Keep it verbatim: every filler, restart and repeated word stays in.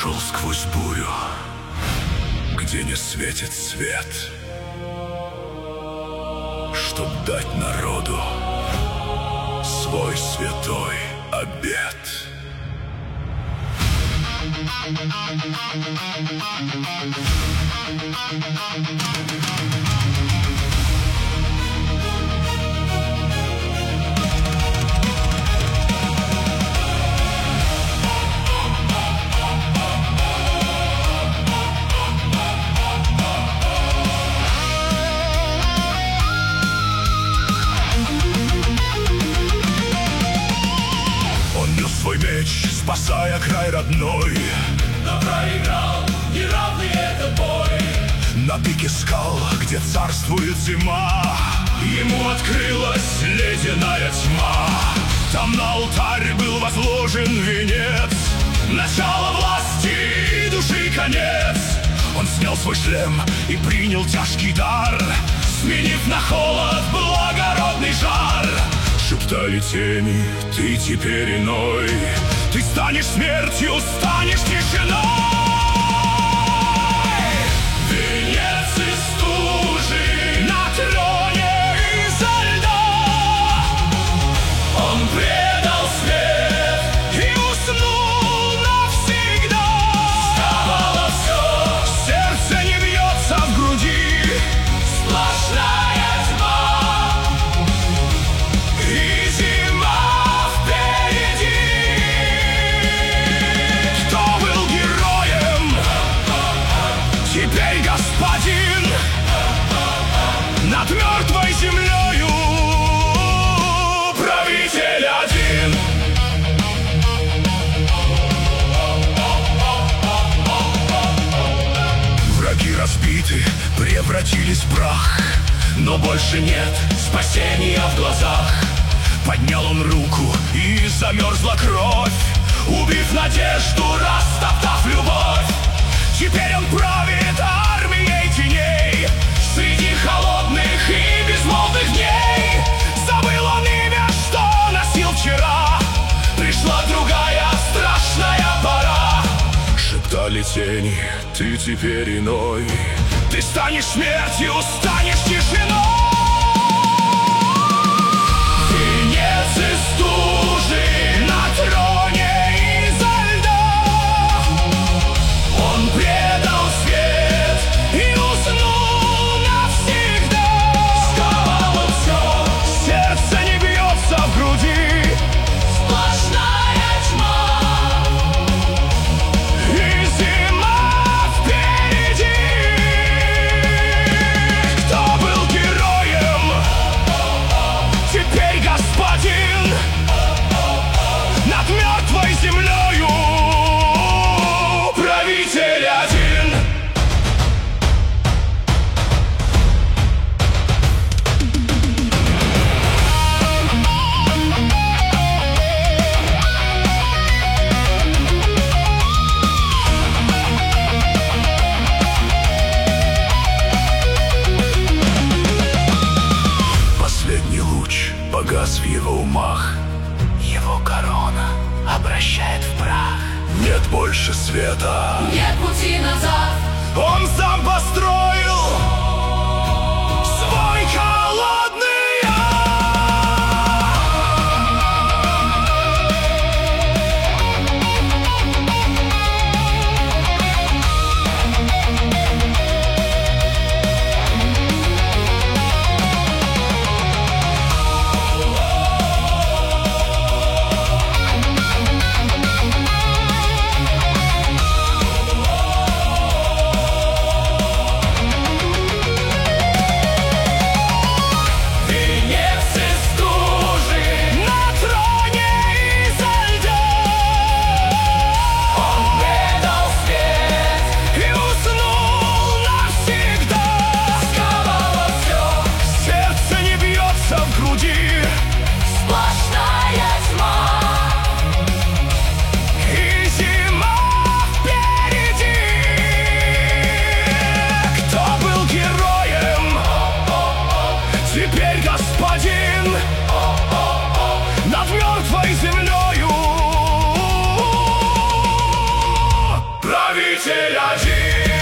прошел сквозь бурю, где не светит свет, чтоб дать народу свой святой обет. Свой меч, спасая край родной, но проиграл неравный этот бой. На пике скал, где царствует зима, ему открылась ледяная тьма. Там на алтарь был возложен венец, начало власти и души конец. Он снял свой шлем и принял тяжкий дар, сменив на холод благородный жар. Шептали тени, ты теперь иной, ты станешь смертью, станешь тишиной. Венец из стужи на троне изо льда. Он предал свет и уснул навсегда. Сковало все, сердце не бьется в груди, сплошная тьма. И зима впереди. Кто был героем, теперь господин над мертвой землею, правитель один. Враги разбиты, превратились в прах, но больше нет спасения в глазах. Поднял он руку, и замерзла кровь, убив надежду, растоптав любовь. теперь он правит армией теней среди холодных и безмолвных дней. Забыл он имя, что носил вчера, пришла другая страшная пора. Шептали тени, ты теперь иной, ты станешь смертью, станешь тишиной. Венец из стужи на троне изо льда. Он предал свет и уснул навсегда. Сковало все, сердце не бьется в груди, сплошная тьма. И зима впереди. кто был героем, Теперь господин над мертвой землею, правитель один. Последний луч погас в его умах, Его корона обращает в прах. нет больше света, Нет пути назад. он сам построил свой холодный ад. Избавитель один.